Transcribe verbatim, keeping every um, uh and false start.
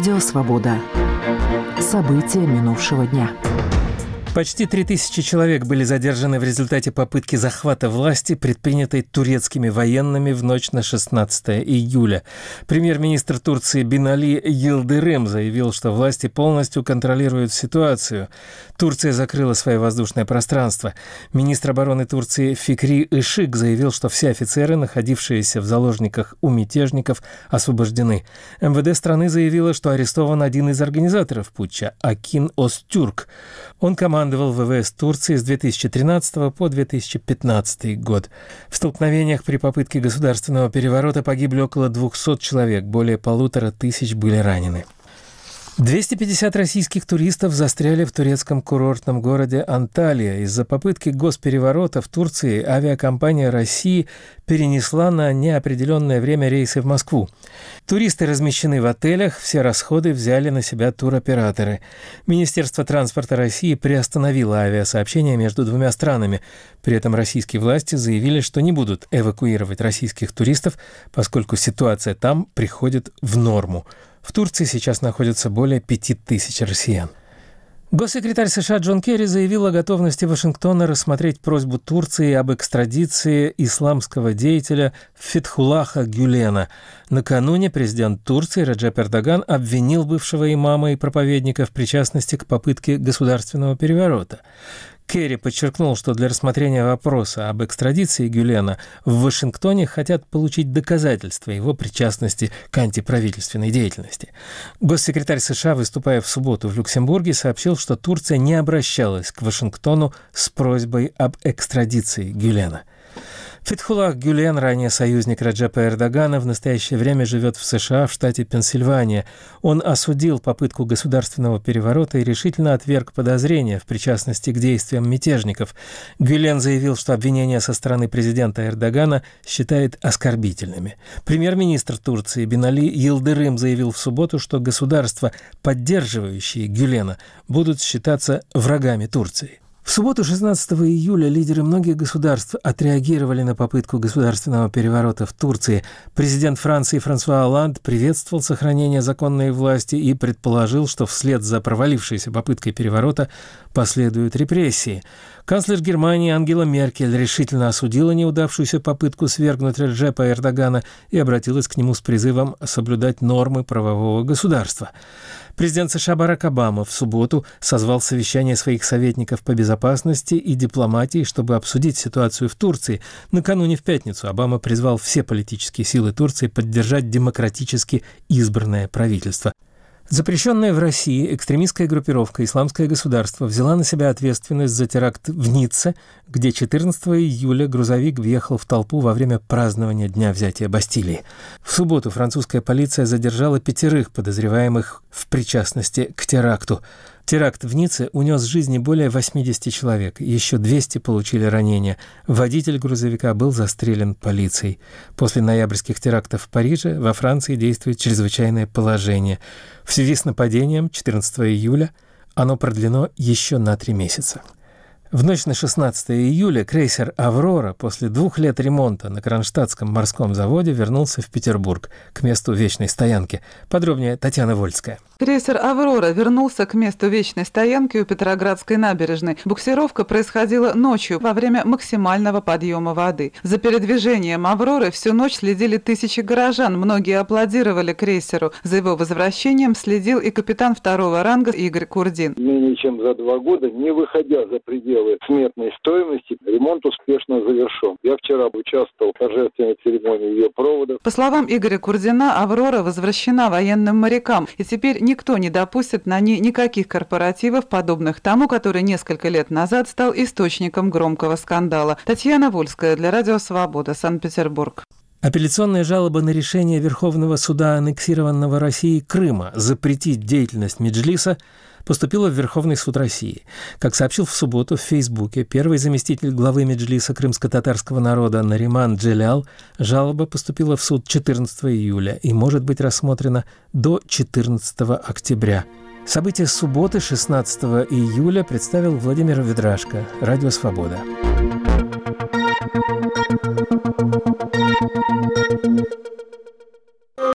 Радио «Свобода». События минувшего дня. Почти три тысячи человек были задержаны в результате попытки захвата власти, предпринятой турецкими военными в ночь на шестнадцатое июля. Премьер-министр Турции Бинали Йылдырым заявил, что власти полностью контролируют ситуацию. Турция закрыла свое воздушное пространство. Министр обороны Турции Фикри Ишик заявил, что все офицеры, находившиеся в заложниках у мятежников, освобождены. эм вэ дэ страны заявило, что арестован один из организаторов путча – Акин Остюрк. Он командовал в вэ вэ эс Турции с две тысячи тринадцатого по две тысячи пятнадцатый год. В столкновениях при попытке государственного переворота погибли около двухсот человек, более полутора тысяч были ранены. двести пятьдесят российских туристов застряли в турецком курортном городе Анталия. Из-за попытки госпереворота в Турции авиакомпания России перенесла на неопределенное время рейсы в Москву. Туристы размещены в отелях, все расходы взяли на себя туроператоры. Министерство транспорта России приостановило авиасообщение между двумя странами. При этом российские власти заявили, что не будут эвакуировать российских туристов, поскольку ситуация там приходит в норму. В Турции сейчас находится более пяти тысяч россиян. Госсекретарь США Джон Керри заявил о готовности Вашингтона рассмотреть просьбу Турции об экстрадиции исламского деятеля Фетхуллаха Гюлена. Накануне президент Турции Реджеп Эрдоган обвинил бывшего имама и проповедника в причастности к попытке государственного переворота. Керри подчеркнул, что для рассмотрения вопроса об экстрадиции Гюлена в Вашингтоне хотят получить доказательства его причастности к антиправительственной деятельности. Госсекретарь США, выступая в субботу в Люксембурге, сообщил, что Турция не обращалась к Вашингтону с просьбой об экстрадиции Гюлена. Фетхуллах Гюлен, ранее союзник Реджепа Эрдогана, в настоящее время живет в США в штате Пенсильвания. Он осудил попытку государственного переворота и решительно отверг подозрения в причастности к действиям мятежников. Гюлен заявил, что обвинения со стороны президента Эрдогана считает оскорбительными. Премьер-министр Турции Бинали Йылдырым заявил в субботу, что государства, поддерживающие Гюлена, будут считаться врагами Турции. В субботу шестнадцатого июля лидеры многих государств отреагировали на попытку государственного переворота в Турции. Президент Франции Франсуа Олланд приветствовал сохранение законной власти и предположил, что вслед за провалившейся попыткой переворота последуют репрессии. Канцлер Германии Ангела Меркель решительно осудила неудавшуюся попытку свергнуть Реджепа Эрдогана и обратилась к нему с призывом соблюдать нормы правового государства. Президент США Барак Обама в субботу созвал совещание своих советников по безопасности и дипломатии, чтобы обсудить ситуацию в Турции. Накануне в пятницу Обама призвал все политические силы Турции поддержать демократически избранное правительство. Запрещенная в России экстремистская группировка «Исламское государство» взяла на себя ответственность за теракт в Ницце, где четырнадцатого июля грузовик въехал в толпу во время празднования Дня взятия Бастилии. В субботу французская полиция задержала пятерых подозреваемых в причастности к теракту. Теракт в Ницце унес жизни более восьмидесяти человек, еще двести получили ранения. Водитель грузовика был застрелен полицией. После ноябрьских терактов в Париже во Франции действует чрезвычайное положение. В связи с нападением четырнадцатого июля оно продлено еще на три месяца. В ночь на шестнадцатое июля крейсер «Аврора» после двух лет ремонта на Кронштадтском морском заводе вернулся в Петербург, к месту вечной стоянки. Подробнее Татьяна Вольская. Крейсер «Аврора» вернулся к месту вечной стоянки у Петроградской набережной. Буксировка происходила ночью во время максимального подъема воды. За передвижением «Авроры» всю ночь следили тысячи горожан. Многие аплодировали крейсеру. За его возвращением следил и капитан второго ранга Игорь Курдин. Менее чем за два года, не выходя за пределы сметной стоимости, ремонт успешно завершен. Я вчера участвовал в торжественной церемонии ее провода. По словам Игоря Курдина, «Аврора» возвращена военным морякам, и теперь никто не допустит на ней никаких корпоративов, подобных тому, который несколько лет назад стал источником громкого скандала. Татьяна Вольская для Радио «Свобода», Санкт-Петербург. Апелляционная жалоба на решение Верховного суда аннексированного Россией Крыма запретить деятельность Меджлиса поступила в Верховный суд России. Как сообщил в субботу в Фейсбуке первый заместитель главы Меджлиса крымско-татарского народа Нариман Джелял, жалоба поступила в суд четырнадцатого июля и может быть рассмотрена до четырнадцатого октября. События субботы шестнадцатого июля представил Владимир Ведрашко, Радио «Свобода».